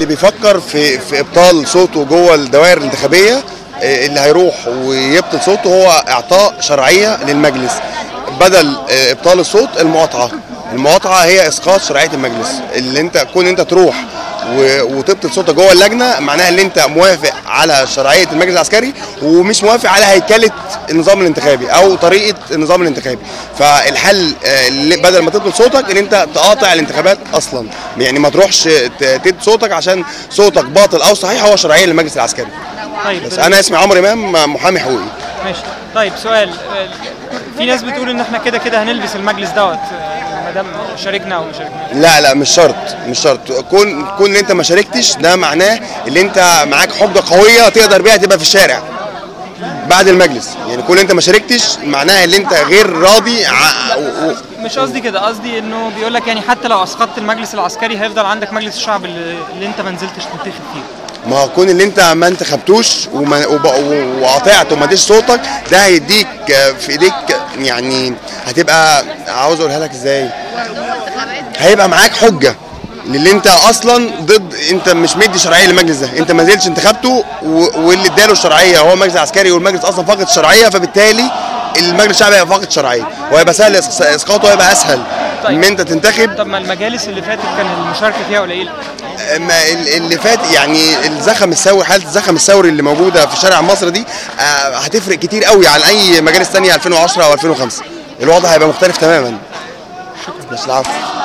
اللي بيفكر في ابطال صوته جوه الدوائر الانتخابيه، اللي هيروح ويبطل صوته هو اعطاء شرعيه للمجلس، بدل ابطال الصوت المقاطعه هي اسقاط شرعيه المجلس. اللي انت انت تروح وتبطل صوتك جوه اللجنه معناها ان انت موافق على شرعيه المجلس العسكري ومش موافق على هيكله النظام الانتخابي او طريقه النظام الانتخابي. فالحل بدل ما تبطل صوتك ان انت تقاطع الانتخابات اصلا، يعني ما تروحش تدي صوتك عشان صوتك باطل او صحيح هو شرعيه للمجلس العسكري. طيب بس انا اسمي عمرو امام، محامي حقوقي. ماشي. طيب سؤال، في ناس بتقول ان احنا كده هنلبس المجلس دوت ما دام شاركنا او ما شاركناش. لا مش شرط كون ان انت ما شاركتش، ده معناه ان انت معاك حجه قويه تقدر بيها تبقى في الشارع بعد المجلس. يعني كون انت ما شاركتش معناها ان انت غير راضي. مش قصدي كده، قصدي انه بيقول لك يعني حتى لو اسقطت المجلس العسكري هيفضل عندك مجلس الشعب اللي انت ما نزلتش تنتخب فيه. ما هو كون اللي انت ما انتخبتوش وقاطعت وما اديش صوتك، ده هيديك في ايديك، يعني هتبقى عاوز اقولها لك ازاي، هيبقى معاك حجه للي انت اصلا ضد، انت مش مدي شرعيه للمجلس ده، انت ما نزلتش انتخبته واللي اداله الشرعيه هو المجلس العسكري، والمجلس اصلا فاقد الشرعيه، فبالتالي المجلس الشعبي هيبقى فاقد شرعيه وهيبقى سهل اسقاطه وهيبقى اسهل من انت تنتخب. طب ما المجالس اللي فاتت كان المشاركه فيها قليله؟ اللي فات يعني الزخم الثوري، حاله الزخم الثوري اللي موجوده في شارع مصر دي هتفرق كتير قوي عن اي مجالس ثانيه 2010 او 2005. الوضع هيبقى مختلف تماما. شكرا. مش العفو.